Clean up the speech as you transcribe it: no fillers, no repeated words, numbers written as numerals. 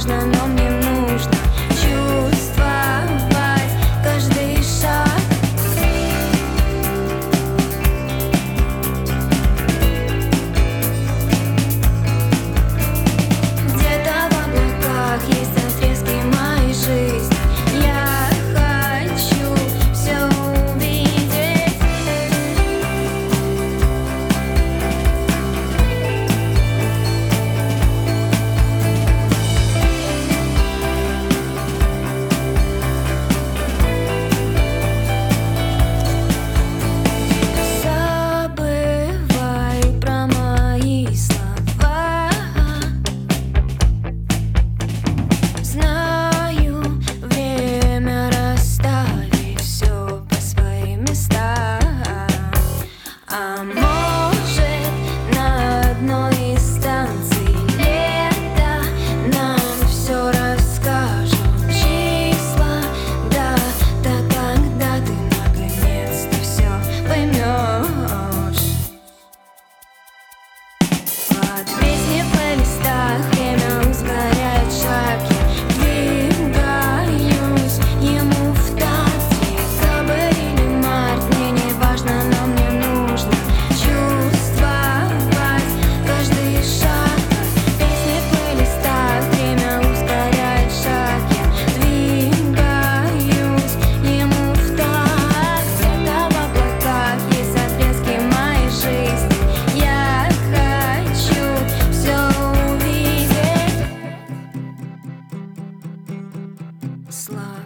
важно, но мне нужно чувствовать каждый шаг. Где-то в облаках есть отрезки моей жизни. Я хочу все увидеть. Забывай про мои слова. Знаю, время расставит все по своим местам. А может, на одной из станций лета нам все расскажут числа. Дата, когда ты наконец-то все поймешь. Под песни в плейлистах время ускоряет шаг. Я двигаюсь ему в такт. Декабрь или март, мне не важно, но мне нужно чувствовать каждый шаг. Под песни в плейлистах время ускоряет шаг. Я двигаюсь ему в такт. Где-то в облаках есть отрезки моей жизни. Я хочу все увидеть. Слава.